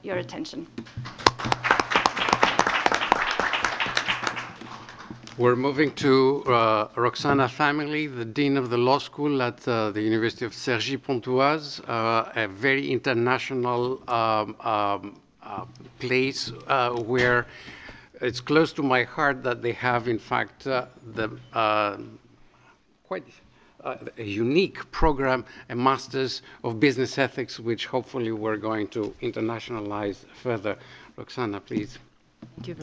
your attention. We're moving to Roxana Family, the Dean of the Law School at the University of Cergy-Pontoise, a very international place where it's close to my heart that they have, in fact, the quite a unique program, a Masters of Business Ethics, which hopefully we're going to internationalize further. Roxana, please.